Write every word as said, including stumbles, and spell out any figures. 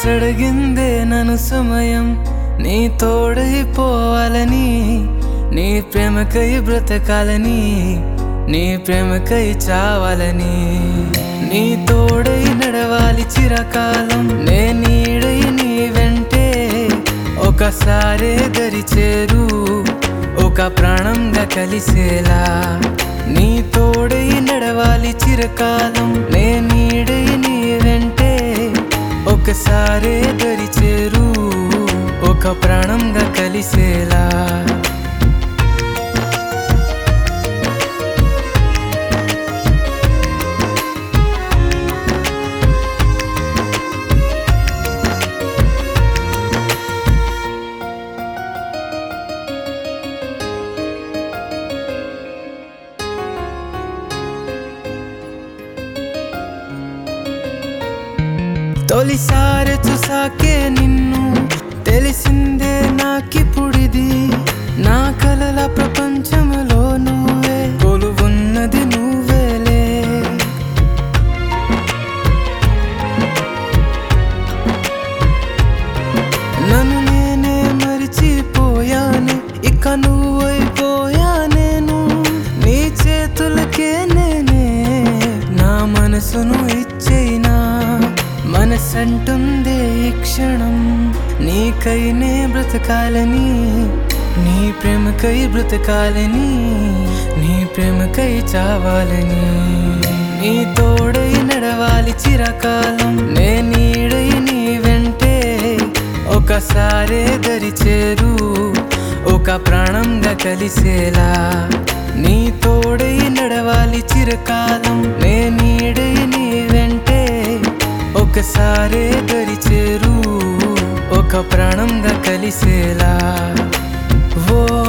మనసడిగిందే నన్ను సమయం నీ తోడైపోవాలని నీ ప్రేమకై బ్రతకాలని నీ ప్రేమకై చావాలని నీ తోడై నడవాలి చిరకాలం నే నీడై నీ వెంటే ఒకసారే దరి చేరు ఒక ప్రాణంగా కలిసేలా నీ తోడై నడవాలి చిరకాలం నే నీడై నీ వెంటే ఒకసారే దరి చేరు ఒక ప్రాణంగా కలిసేలా తొలిసారి చూసాకే నిన్ను తెలిసిందే నాకిప్పుడిది నా కలల ప్రపంచంలో నువ్వే కొలువున్నది నువ్వేలే నన్ను నేనే మరిచిపోయానే ఇక నువ్వైపోయా నేను నీ చేతులకే నేనే నా మనసును ఇచ్చేనా మనసంటుందే ఈ క్షణం నీకైనే బ్రతకాలని నీ ప్రేమకై బ్రతకాలని నీ ప్రేమకై చావాలని నీ తోడై నడవాలి చిరకాలం నే నీడై నీ వెంటే ఒకసారే దరి చేరు ఒక ప్రాణంగా కలిసేలా నీ తోడై నడవాలి చిరకాలం నే నీడై నీ వెంటే ఒకసారే దరి చేరు ఒక ప్రాణంగా కలిసేలా ఓ